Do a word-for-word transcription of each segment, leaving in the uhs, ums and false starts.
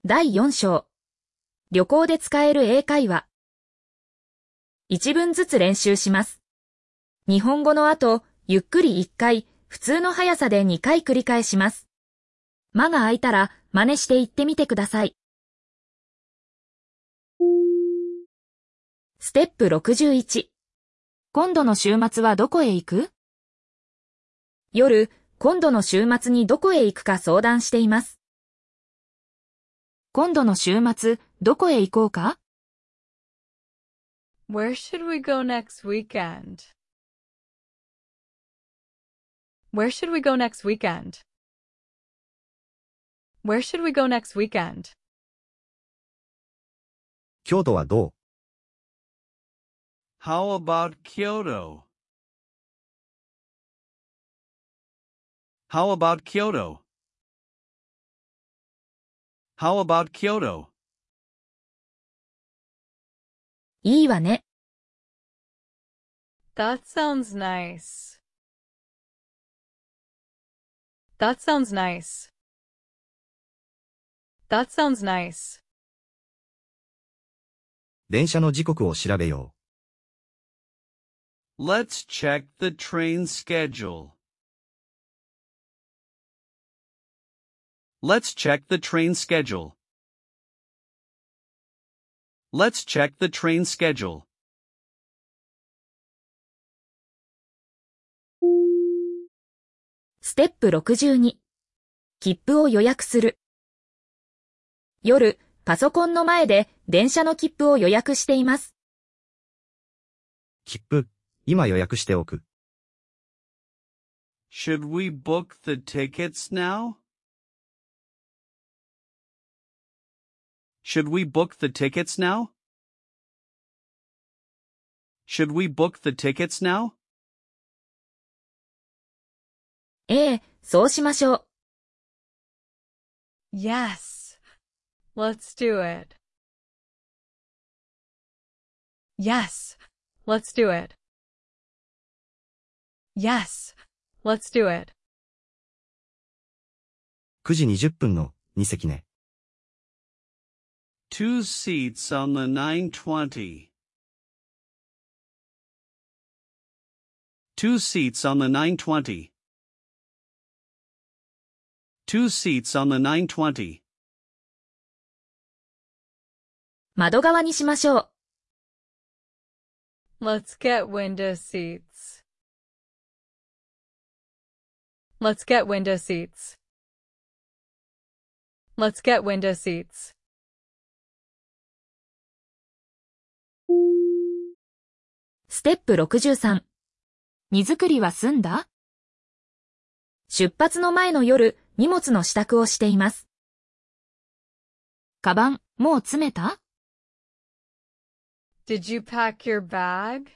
だいよん章。旅行で使える英会話。一文ずつ練習します。日本語の後、ゆっくりいっかい、普通の速さでにかい繰り返します。間が空いたら真似して言ってみてください。ステップろくじゅういち。今度の週末はどこへ行く？夜、今度の週末にどこへ行くか相談しています。今度の週末、どこへ行こうか？ Where should we go next weekend? Where should we go next weekend? Where should we go next weekend? 京都はどう？ How about Kyoto? How about Kyoto? How about Kyoto? いいわね。 That sounds nice. That sounds nice. That sounds nice. 電車の時刻を調べよ Let's check the train schedule. Let's check the train schedule. Let's check the train schedule. ステップろくじゅうに。切符を予約する。夜、パソコンの前で電車の切符を予約しています。 切符、今予約しておく。 Should we book the tickets now? Should we book the tickets now? Should we book the tickets now? ええ、そうしましょう。 Yes. Let's do it. Yes. Let's do it. Yes. Let's do it. くじにじゅっぷんのに席ね。 Two seats on the nine twenty. Two seats on the nine twenty. Two seats on the nine twenty. 窓側にしましょう。 Let's get window seats. Let's get window seats. Let's get window seats. ステップろくじゅうさん。荷造りは済んだ？出発の前の夜、荷物の支度をしています。カバン、もう詰めた？ Did you pack your bag?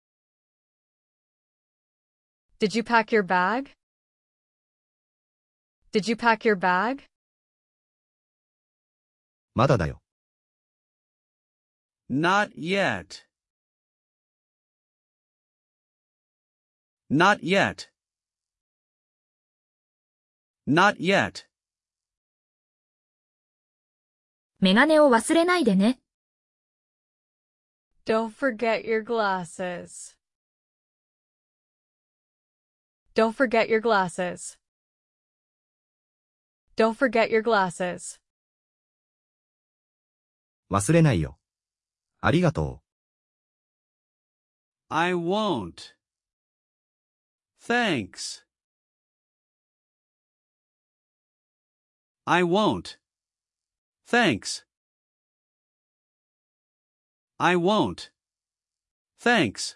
Did you pack your bag? Did you pack your bag? まだだよ。 Not yet. Not yet. Not yet. メガネを忘れないでね。 Don't forget your glasses. Don't forget your glasses. Don't forget your glasses. 忘れないよ。ありがと I won't. Thanks. I won't. Thanks. I won't. Thanks.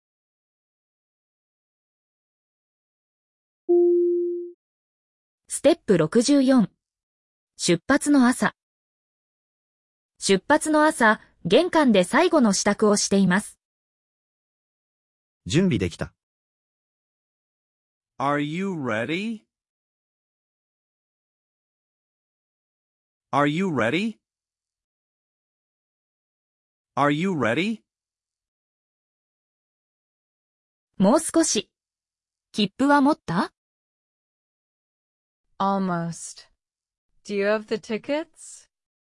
ステップろくじゅうよん。出発の朝。出発の朝、玄関で最後の支度をしています。 う。準備できた。 Are you ready? Are you ready? Are you ready? もう少し。切符は持った？ Almost. Do you have the tickets?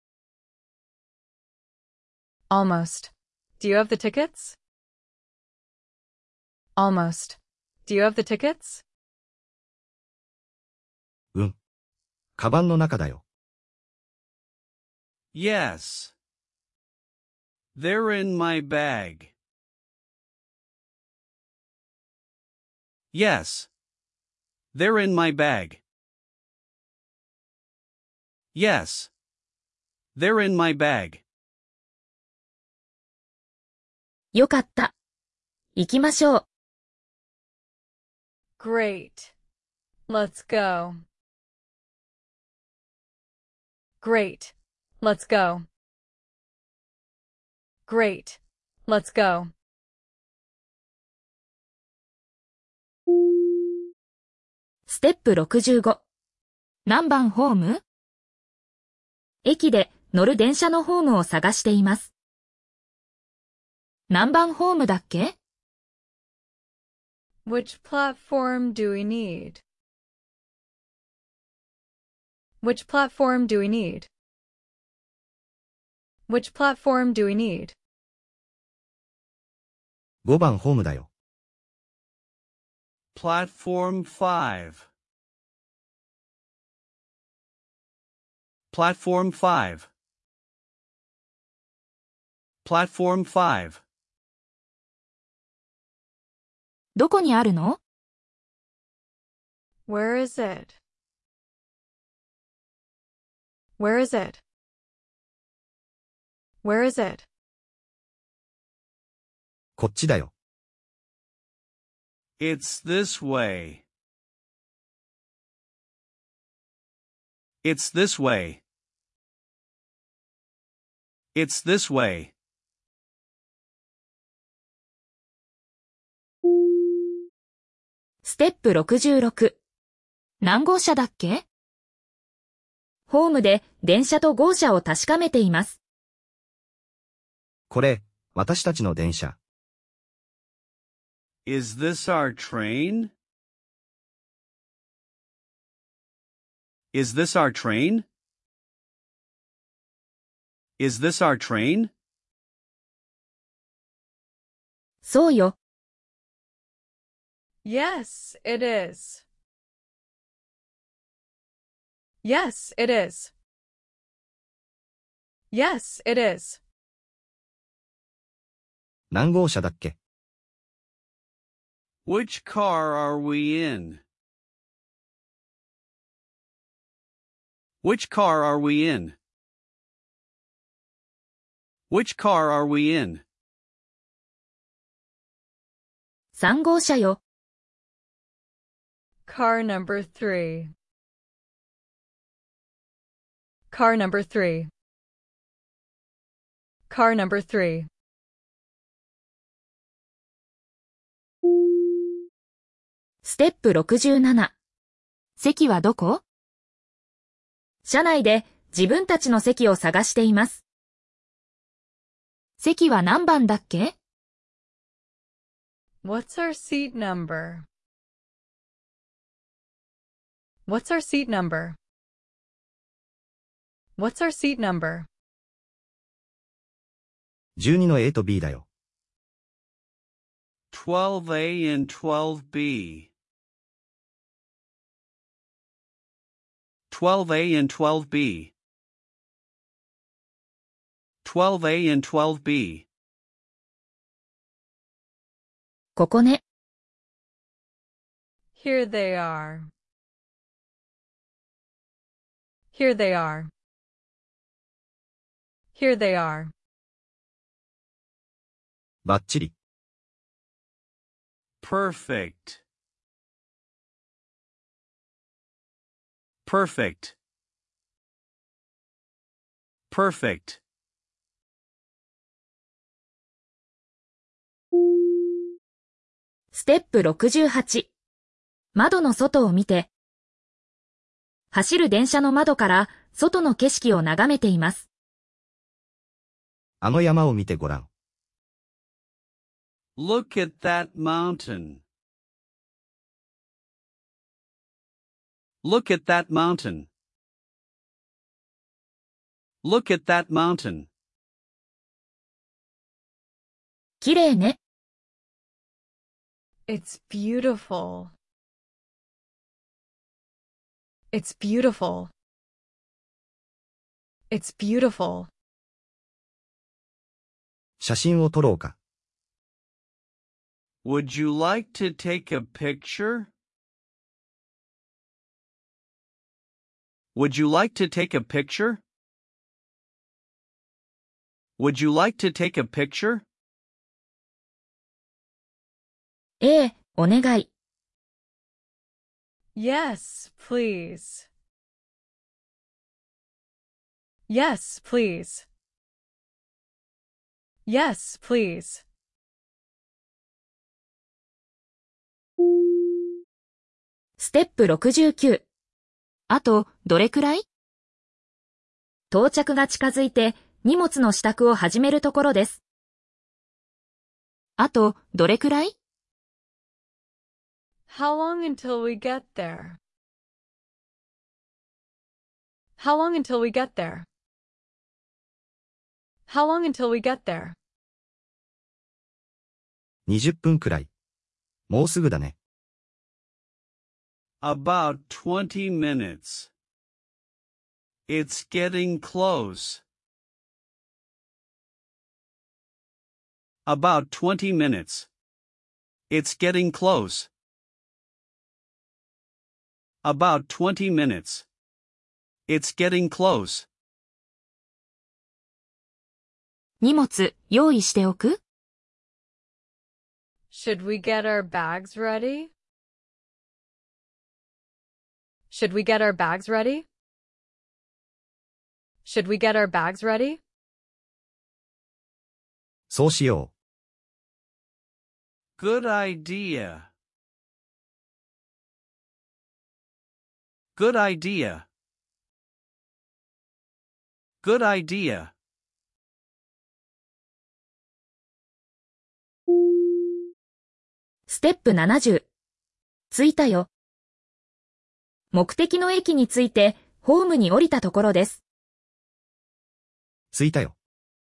Almost. Do you have the tickets? Almost. Do you have the tickets? うん。カバンの中だよ。 Yes. They're in my bag. Yes. They're in my bag. Yes. They're in my bag. よかった。行きましょう。 Great. Let's go. Great. Let's go. Great. Let's go. ステップろくじゅうご。何番ホーム？駅で乗る電車のホームを探しています。何番ホームだっけ？ Which platform do we need? Which platform do we need? Which platform do we need? ごばんホームだよ。 Platform five. Platform five. Platform five. どこにあるの？ Where is it? Where is it? Where is it? こっちだよ。 It's this way. It's this way. It's this way. ステップろくじゅうろく。何号車だっけ？ホームで電車と号車を確かめています。 これ、私たちの電車。 Is this our train? Is this our train? Is this our train? そうよ。 Yes, it is. Yes, it is. Yes, it is. 何号車だっけ？ Which car are we in? Which car are we in? Which car are we in? さん号車よ。 Car number three. Car number three. Car number three. ステップろくじゅうなな。席はどこ？車内で自分たちの席を探しています。席は何番だっけ？ What's our seat number? What's our seat number? What's our seat number? じゅうにの A と B だよ。 twelve A and twelve B. twelve A and twelve B. twelve A and twelve B. ここね。 Here they are. Here they are. Here they are. バッチリ。 Perfect. Perfect. Perfect. ステップろくじゅうはち。窓の外を見て。走る電車の窓から外の景色を眺めています。 あの山を見てごらん。 Look at that mountain. Look at that mountain. Look at that mountain. 綺麗ね。 It's beautiful. It's beautiful. It's beautiful. 写真を撮ろうか。 Would you like to take a picture? Would you like to take a picture? Would you like to take a picture? ええ、お願い。 Yes, please. Yes, please. Yes, please. ステップろくじゅうきゅう。あと、どれくらい？到着が近づいて荷物の支度を始めるところです。あと、どれくらい？ How long until we get there? How long until we get there? How long until we get there? にじゅっぷんくらい。もうすぐだね。 About twenty minutes. It's getting close. About twenty minutes. It's getting close. About twenty minutes. It's getting close. 荷物、用意しておく？ Should we get our bags ready? Should we get our bags ready? Should we get our bags ready? そうしよう。 Good idea. Good idea. Good idea. ステップななじゅう。着いたよ。目的の駅に着いてホームに降りたところです。 着いたよ。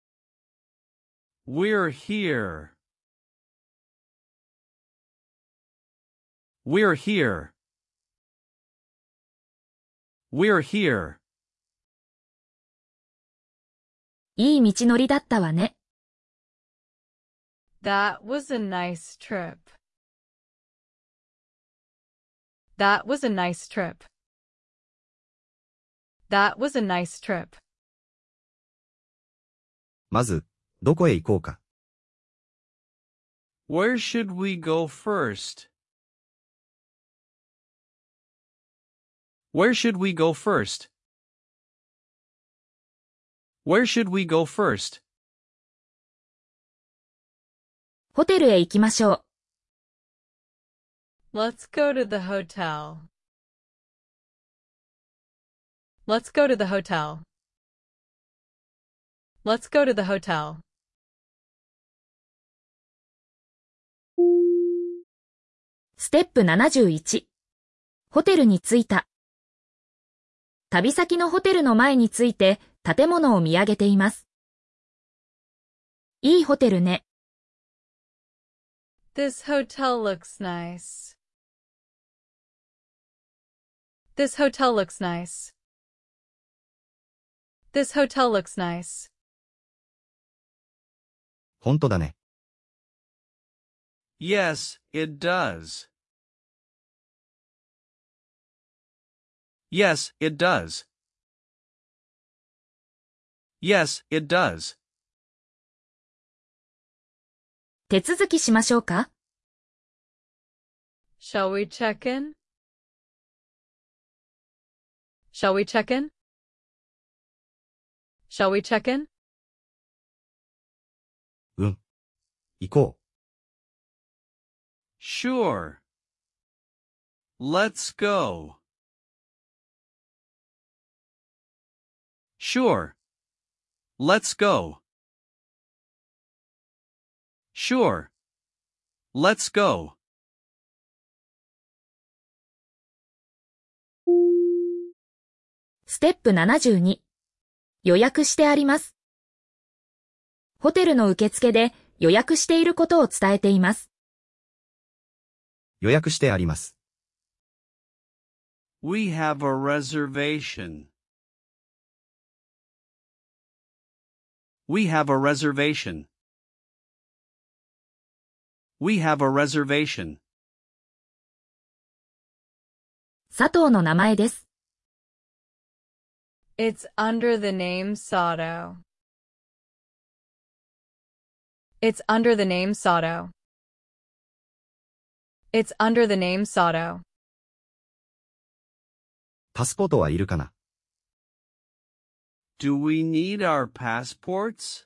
We're here. We're here. We're here. いい道のりだったわね。 That was a nice trip. That was a nice trip. That was a nice trip. まず、どこへ行こうか。 Where should we go first? Where should we go first? Where should we go first? ホテルへ行きましょう。 Let's go to the hotel. Let's go to the hotel. Let's go to the hotel. ステップななじゅういち。ホテルに着いた。旅先のホテルの前に着いて建物を見上げています。いいホテルね。 This hotel looks nice. This hotel looks nice. This hotel looks nice. 本当だね。 Yes, it does. Yes, it does. Yes, it does. 手続きしましょうか？ Shall we check in? Shall we check in? Shall we check in? うん。行こう。 Sure. Let's go. Sure. Let's go. Sure. Let's go. ステップななじゅうに。予約してあります。ホテルの受付で予約していることを伝えています。 予約してあります。 We have a reservation. We have a reservation. We have a reservation. 佐藤の名前です。 It's under the name Sato. It's under the name Sato. It's under the name Sato. パスポートはいるかな？ Do we need our passports?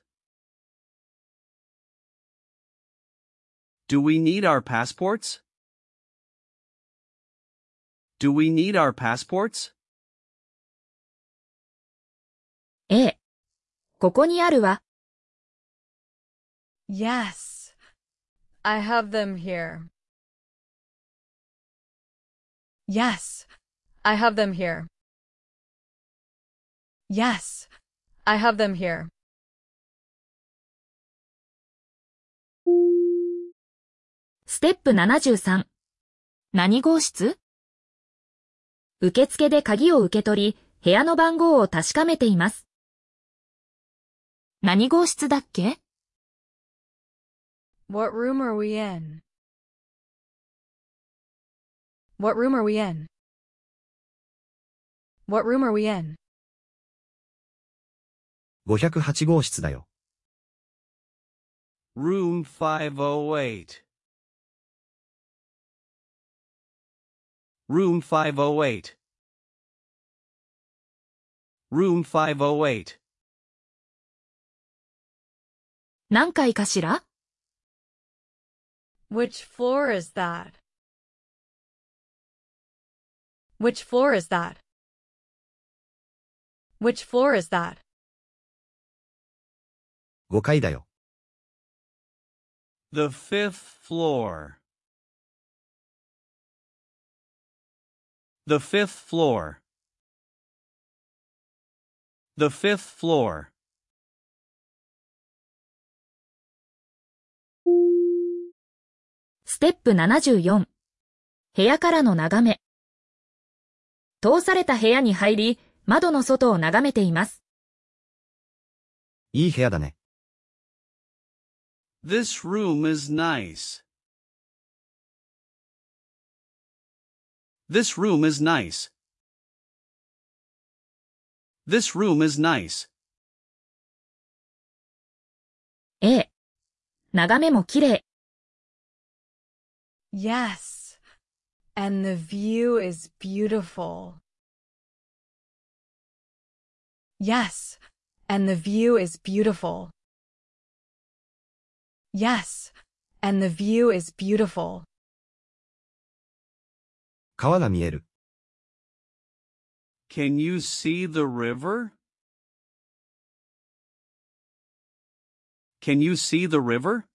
Do we need our passports? Do we need our passports? ええ。ここにあるわ。 Yes. I have them here. Yes. I have them here. Yes. I have them here. ステップななじゅうさん。何号室？受付で鍵を受け取り、部屋の番号を確かめています。何号室だっけ？ What room are we in? What room are we in? What room are we in? ごひゃくはち号室だよ。 Room five oh eight. Room five oh eight. Room five oh eight. 何階かしら？ Which floor is that? Which floor is that? Which floor is that? ご階だよ。 The fifth floor. The fifth floor. The fifth floor. ステップななじゅうよん。部屋からの眺め。通された部屋に入り、窓の外を眺めています。 いい部屋だね。 This room is nice. This room is nice. This room is nice. ええ。眺めも綺麗。 Yes. And the view is beautiful. Yes. And the view is beautiful. Yes. And the view is beautiful. 川が見える。 Can you see the river? Can you see the river?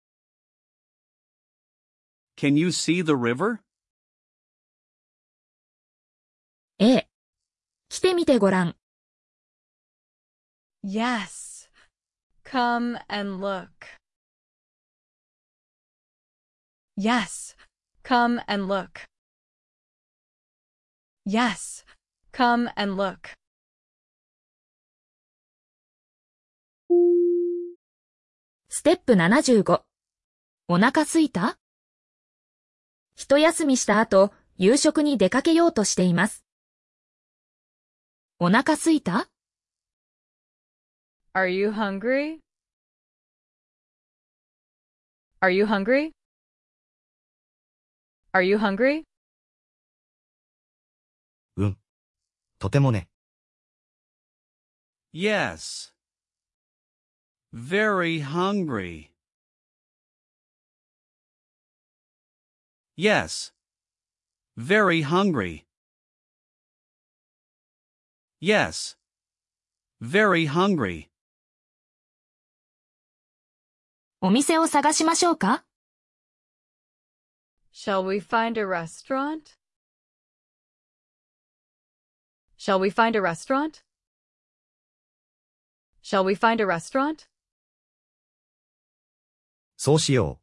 Can you see the river? ええ。来てみてごらん。 Yes. Come and look. Yes. Come and look. Yes. Come and look. ステップななじゅうご。お腹すいた？一休みした後、夕食に出かけようとしています。お腹すいた？ Are you hungry? Are you hungry? Are you hungry? うん。とてもね。 Yes. Very hungry. Yes. Very hungry. Yes. Very hungry. お店を探しましょうか？ Shall we find a restaurant? Shall we find a restaurant? Shall we find a restaurant? そうしよ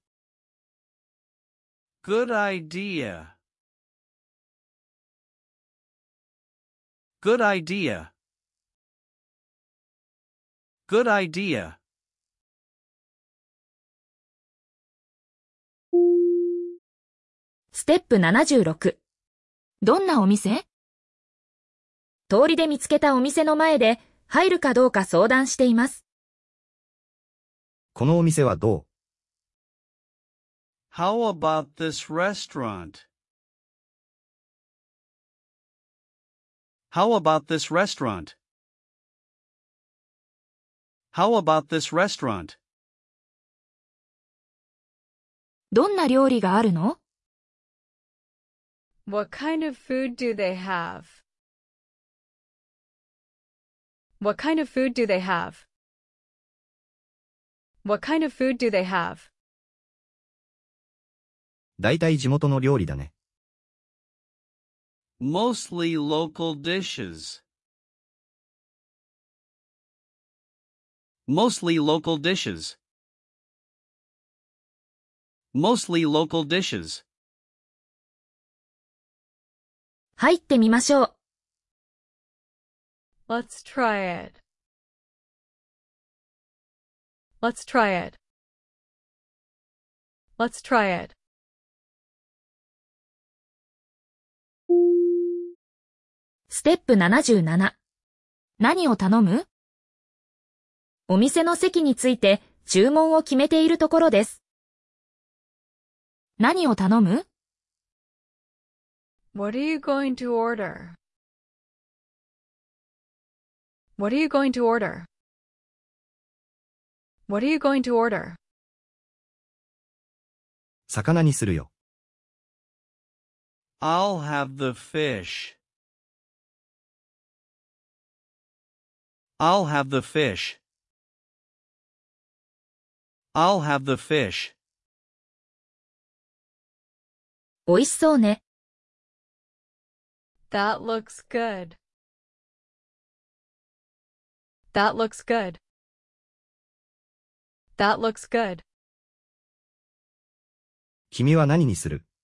Good idea. Good idea. Good idea. ステップななじゅうろく。どんなお店？通りで見つけたお店の前で入るかどうか相談しています。 う。このお店はどう？ How about this restaurant? How about this restaurant? How about this restaurant? どんな料理があるの？ What kind of food do they have? What kind of food do they have? What kind of food do they have? だいたい地元の料理だね。 Mostly local dishes. Mostly local dishes. Mostly local dishes. 入ってみましょう。 Let's try it. Let's try it. Let's try it. ステップななじゅうなな。何を頼む？お店の席について注文を決めているところです。何を頼む？ What are you going to order? What are you going to order? What are you going to order? 魚にするよ。 I'll have the fish. I'll have the fish. I'll have the fish. おいしそうね。 That looks good. That looks good. That looks good. 君は何にする？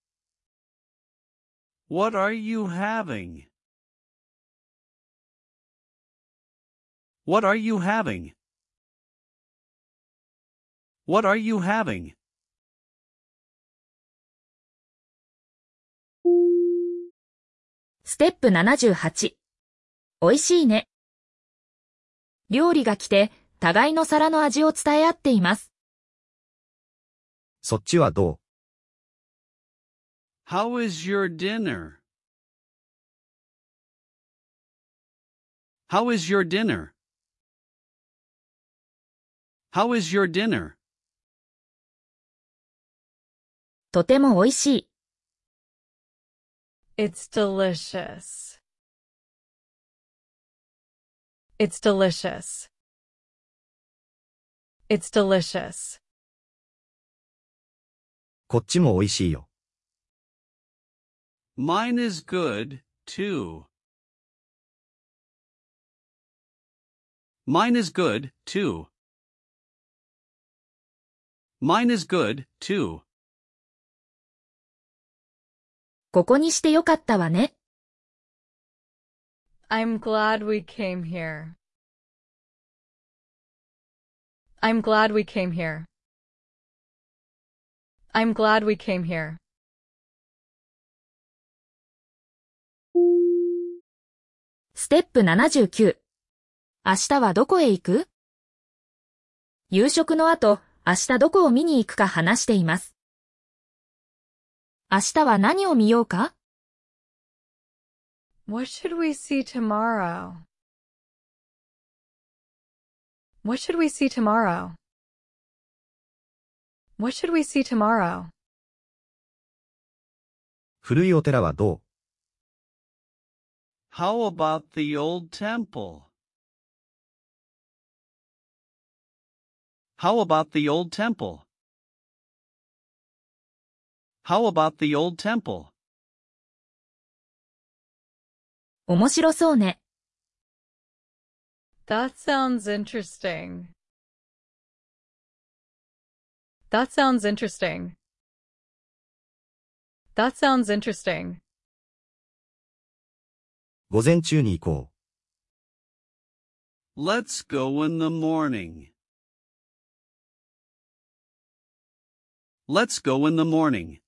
What are you having? What are you having? What are you having? ステップななじゅうはち。おいしいね。料理が来て、互いの皿の味を伝え合っています。 そっちはどう？ How is your dinner? How is your dinner? How is your dinner? とてもおいしい。 It's delicious. It's delicious. It's delicious. こっちも美味しいよ。 Mine is good, too. Mine is good, too. Mine is good, too. ここにしてよかったわね。 I'm glad we came here. I'm glad we came here. I'm glad we came here. ステップななじゅうきゅう。明日はどこへ行く？夕食の後、明日どこを見に行くか話しています。明日は何を見ようか？ What should we see tomorrow? What should we see tomorrow? What should we see tomorrow? 古いお寺はどう？ How about the old temple? How about the old temple? How about the old temple? 面白そうね。 That sounds interesting. That sounds interesting. That sounds interesting. 午前中に行こ Let's go in the morning. Let's go in the morning.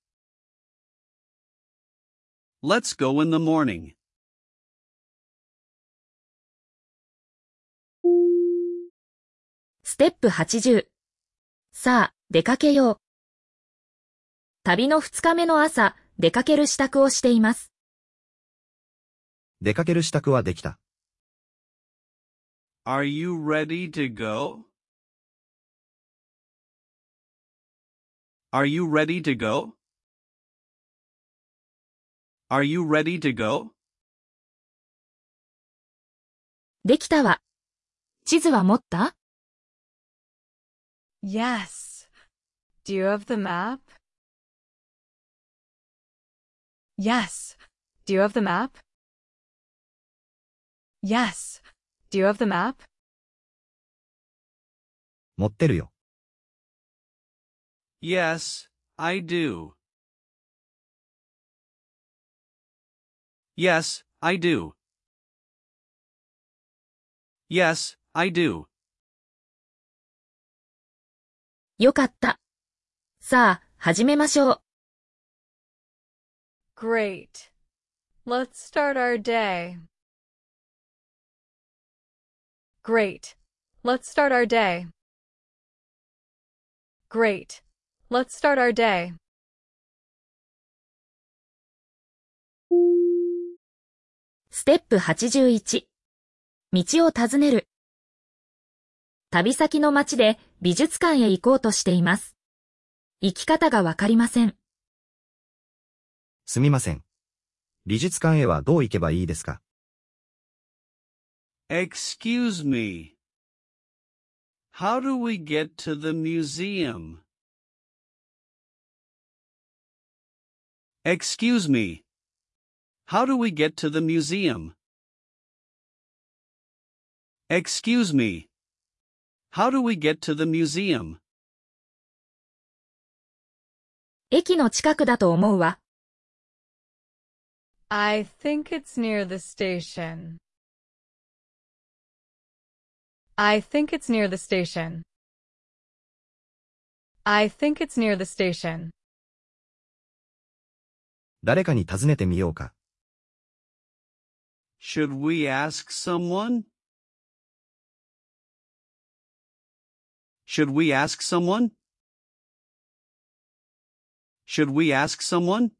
Let's go in the morning. ステップはちじゅう。さあ、出かけよう。旅のふつかめの朝、出かける支度をしています。 う。出かける支度はできた。 Are you ready to go? Are you ready to go? Are you ready to go? できたわ。地図は持った？ Yes. Do you have the map? Yes. Do you have the map? Yes. Do you have the map? 持ってるよ。 Yes, I do. Yes, I do. Yes, I do. よかった。さあ、始めましょう。 Great. Let's start our day. Great. Let's start our day. Great. Let's start our day. ステップはちじゅういち。道を尋ねる。旅先の街で美術館へ行こうとしています。行き方がわかりません。 すみません。美術館へはどう行けばいいですか？ Excuse me. How do we get to the museum? Excuse me. How do we get to the museum? Excuse me. How do we get to the museum? 駅の近くだと思うわ。 I think it's near the station. I think it's near the station. I think it's near the station. 誰かに尋ねてみようか。 Should we ask someone? Should we ask someone? Should we ask someone?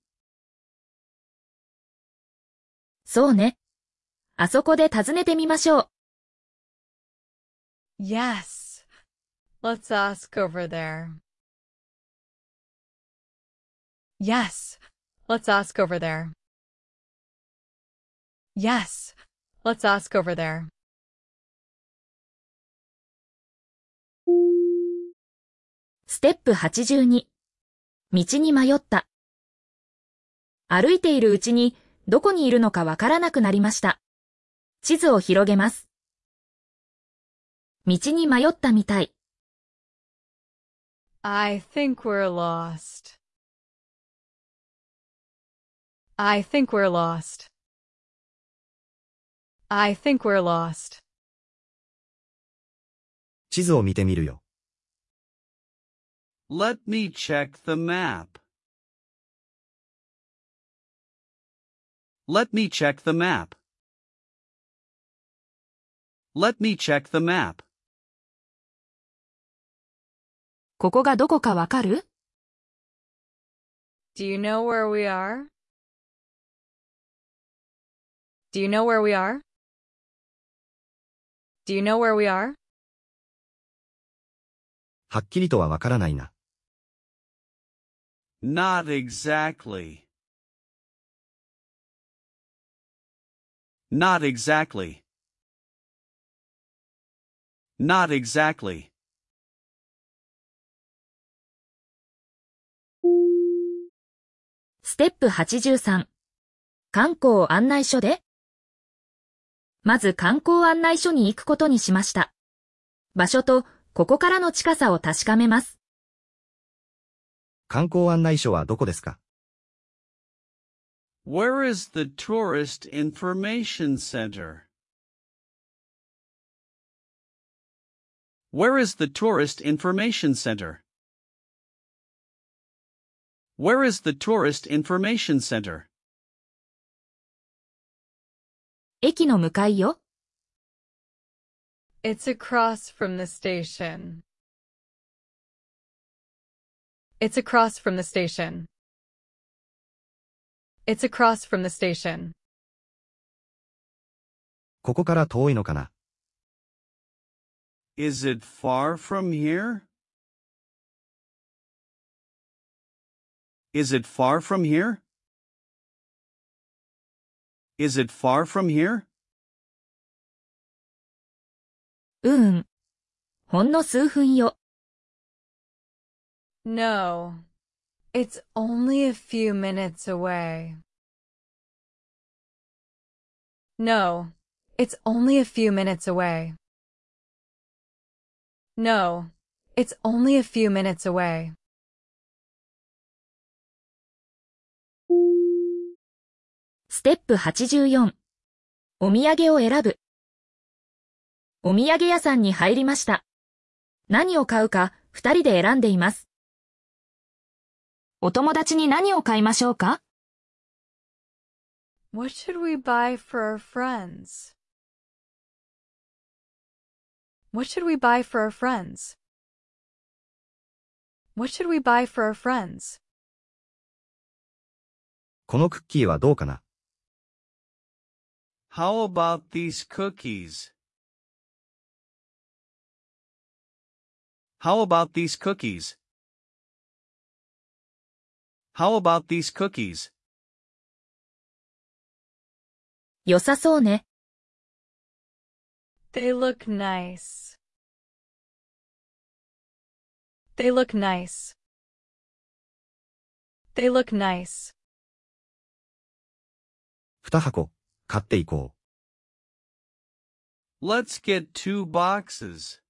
そうね。あそこで尋ねてみましょう。 Yes. Let's ask over there. Yes. Let's ask over there. Yes. Let's ask over there. ステップはちじゅうに。道に迷った。歩いているうちにどこにいるのかわからなくなりました。地図を広げます。道に迷ったみたい。 I think we're lost. I think we're lost. I think we're lost. 地図を見てみるよ。 Let me check the map. Let me check the map. Let me check the map. ここがどこかわかる？ Do you know where we are? Do you know where we are? Do you know where we are? はっきりとはわからないな。 Not exactly. Not exactly. Not exactly. ステップはちじゅうさん。観光案内所で？まず観光案内所に行くことにしました。場所とここからの近さを確かめます。 観光案内所はどこですか？ Where is the tourist information center? Where is the tourist information center? Where is the tourist information center? 駅の向かいよ。 It's across from the station. It's across from the station. It's across from the station. ここから遠いのかな？ Is it far from here? Is it far from here? Is it far from here? うーん。ほんの数分よ。 No. It's only a few minutes away. No. It's only a few minutes away. No. It's only a few minutes away. ステップはちじゅうよん。お土産を選ぶ。お土産屋さんに入りました。何を買うか二人で選んでいます。お友達に何を買いましょうか？ What should we buy for our friends? What should we buy for our friends? What should we buy for our friends? このクッキーはどうかな？ How about these cookies? How about these cookies? How about these cookies? 良さそうね。 They look nice. They look nice. They look nice. 二箱、買っていこう。 Let's get two boxes.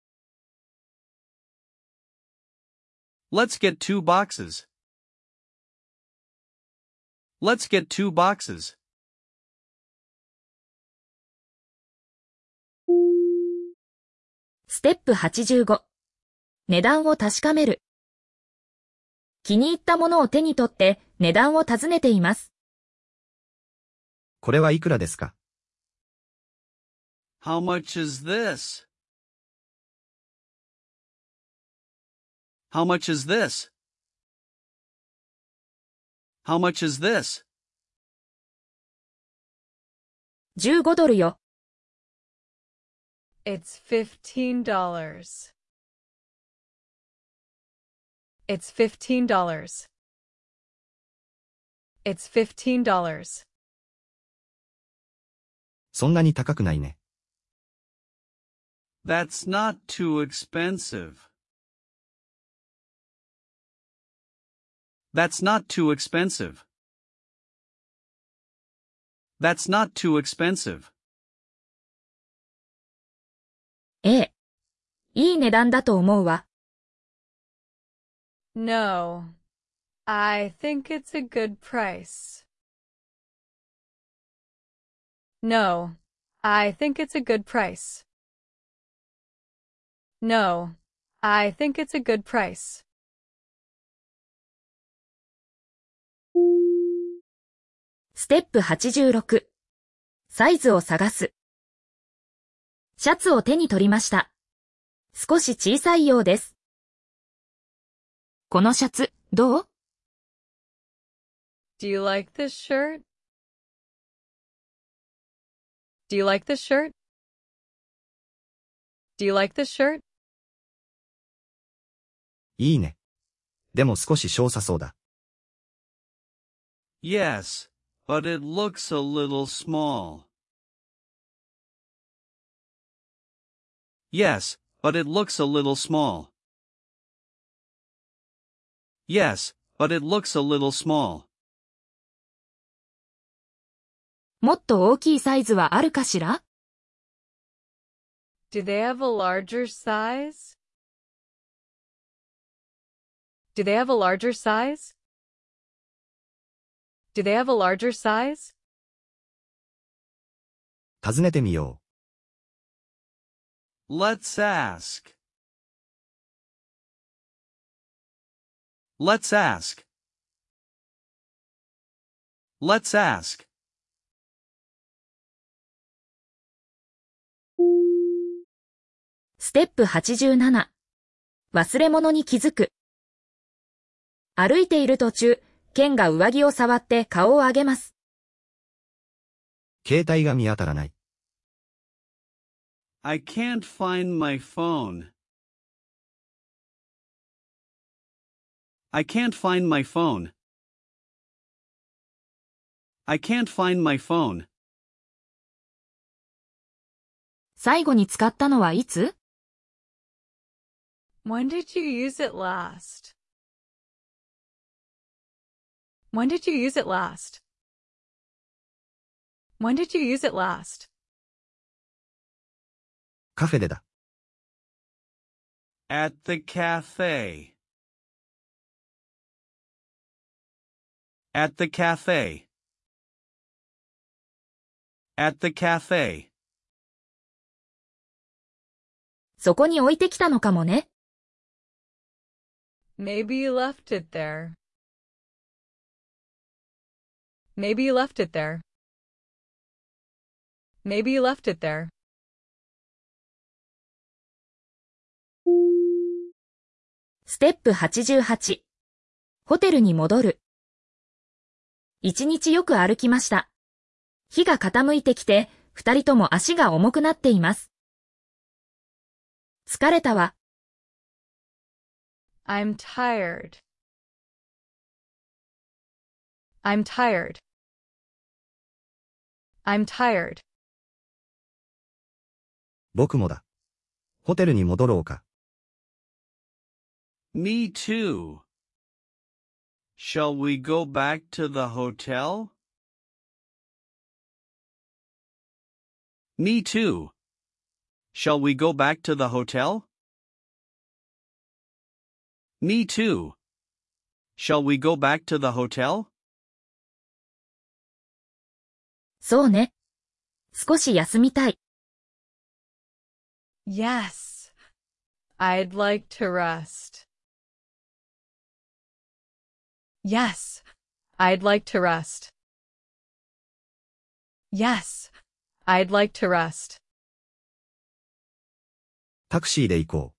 Let's get two boxes. Let's get two boxes. ステップはちじゅうご。値段を確かめる。気に入ったものを手に取って値段を尋ねています。 これはいくらですか？ How much is this? How much is this? How much is this? じゅうごドルよ。 It's fifteen dollars. It's fifteen dollars. It's fifteen dollars. そんなに高くないね。 That's not too expensive. That's not too expensive. That's not too expensive. ええ。いい値段だと思うわ。 No. I think it's a good price. No. I think it's a good price. No. I think it's a good price. ステップはちじゅうろく。サイズを探す。シャツを手に取りました。少し小さいようです。このシャツ、どう？ Do you like this shirt? Do you like this shirt? Do you like this shirt? いいね。でも少し小さそうだ。 Yes, but it looks a little small. Yes, but it looks a little small. Yes, but it looks a little small. もっと大きいサイズはあるかしら？ Do they have a larger size? Do they have a larger size? Do they have a larger size? 尋ねてみよ Let's ask. Let's ask. Let's ask. ステップはちじゅうなな。忘れ物に気づく。歩いている途中、ケンが上着を触って顔を上げます。 う。携帯が見当たらない。 I can't find my phone. I can't find my phone. I can't find my phone. 最後に使ったのはいつ？ When did you use it last? When did you use it last? When did you use it last? カフェでだ。 At the cafe. At the cafe. At the cafe. そこに置いてきたのかもね。 Maybe you left it there. Maybe you left it there. Maybe you left it there. ステップはちじゅうはち。ホテルに戻る。一日よく歩きました。日が傾いてきて、二人とも足が重くなっています。疲れたわ。 I'm tired. I'm tired. I'm tired. 僕もだ。ホテルに戻ろうか。 Me too. Shall we go back to the hotel? Me too. Shall we go back to the hotel? Me too. Shall we go back to the hotel? そうね。少し休みたい。 Yes. I'd like to rest. Yes. I'd like to rest. Yes. I'd like to rest. タクシーで行こ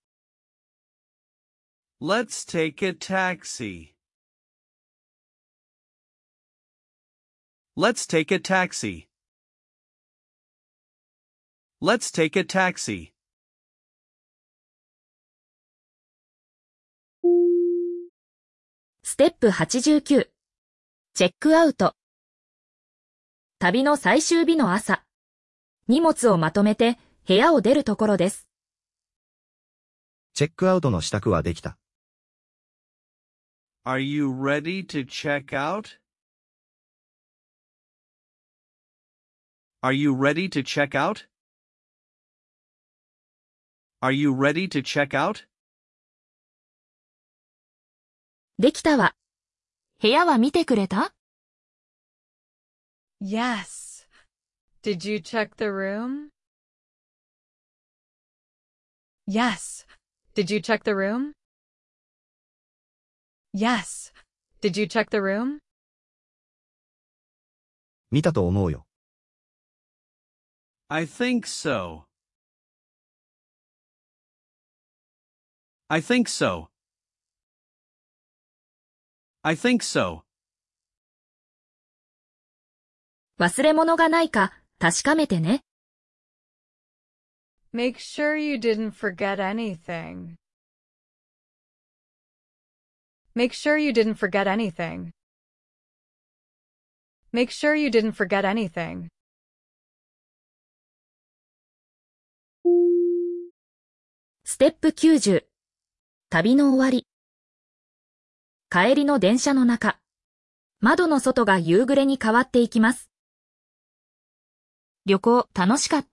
Let's take a taxi. Let's take a taxi. Let's take a taxi. ステップはちじゅうきゅう。チェックアウト。旅の最終日の朝。荷物をまとめて部屋を出るところです。 う。チェックアウトの支度はできた。 Are you ready to check out? Are you ready to check out? Are you ready to check out? できたわ。部屋は見てくれた？ Yes. Did you check the room? Yes. Did you check the room? Yes. Did you check the room? 見たと思うよ。 I think so. I think so. I think so. 忘れ物がないか確かめてね。 Make sure you didn't forget anything. Make sure you didn't forget anything. Make sure you didn't forget anything. ステップきゅうじゅう。旅の終わり。帰りの電車の中。窓の外が夕暮れに変わっていきます。旅行楽しかった？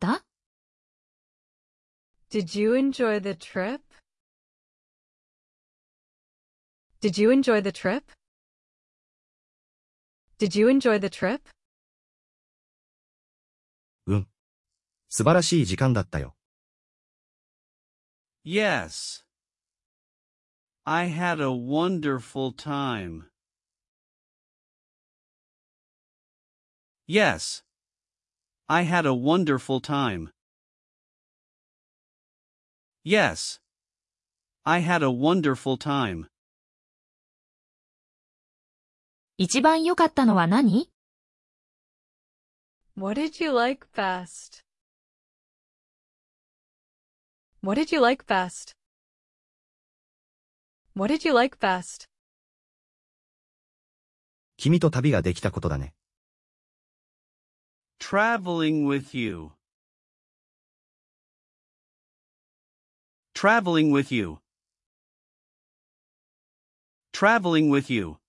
Did you enjoy the trip? Did you enjoy the trip? Did you enjoy the trip? うん。素晴らしい時間だったよ。 Yes. I had a wonderful time. Yes. I had a wonderful time. Yes. I had a wonderful time. 一番良かったのは何？ What did you like best? What did you like best? What did you like best? 君と旅ができたことだね。 Traveling with you. Traveling with you. Traveling with you.